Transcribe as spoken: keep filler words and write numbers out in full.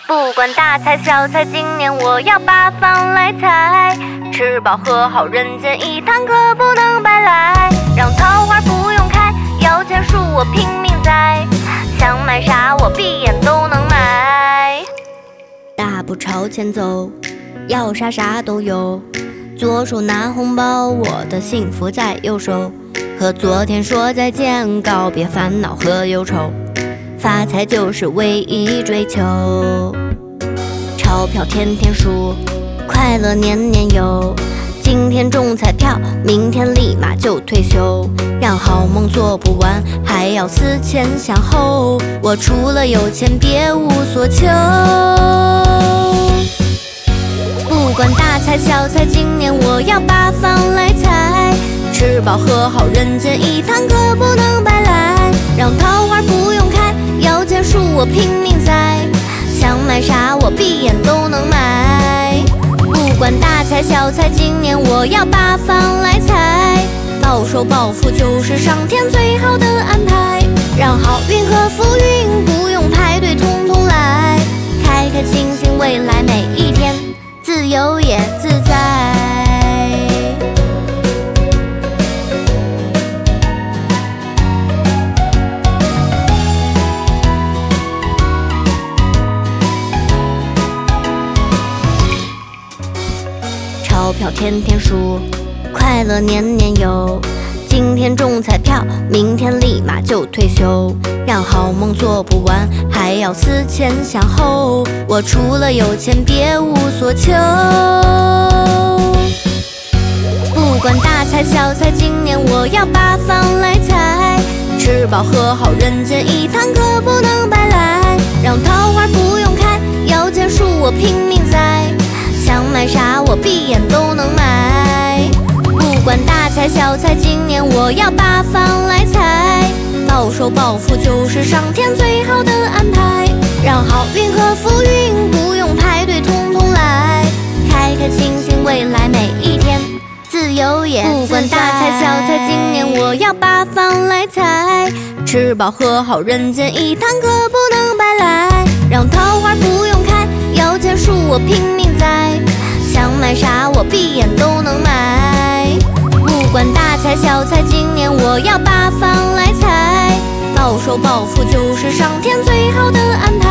不管大菜小菜，今年我要八方来采。吃饱喝好，人间一趟可不能白来。让桃花不用开，摇钱树我拼命栽。想买啥我闭眼都能买。 大步朝前走，要啥啥都有。左手拿红包，我的幸福在右手。和昨天说再见，告别烦恼和忧愁。发财就是唯一追求，钞票天天数，快乐年年有。今天中彩票，明天立马就退休。让好梦做不完，还要思前想后。我除了有钱别无所求。不管大菜小菜，今年我要八方来采。吃饱喝好，人间一趟可不能白来。让桃花不用开，摇钱树我拼命栽。想买啥我闭眼都能买。不管大菜小菜，今年我要八方来采。到手暴富就是上天最好的安排。让好运和浮云不用排队统统来。开开心心未来每一天，自由也自在。钞票天天数，快乐年年有。今天中彩票，明天立马就退休。让好梦做不完，还要思前想后。我除了有钱别无所求。不管大菜小菜，今年我要八方来采。吃饱喝好，人间一趟可不能白来。让桃花不用开，摇钱树我拼命栽。想买啥我闭眼都能买。不管大菜小菜，今年我要八方来采。到手暴富就是上天最好的安排。让好运和浮云不用排队统统来。开开心心未来每一天，自由也自在。不管大菜小菜，今年我要八方来采。吃饱喝好，人间一趟可不能白来。让桃花不用开，摇钱树我拼命栽。想买啥我闭眼都能买。不管大菜小菜，今年我要八方来采。到手暴富就是上天最好的安排。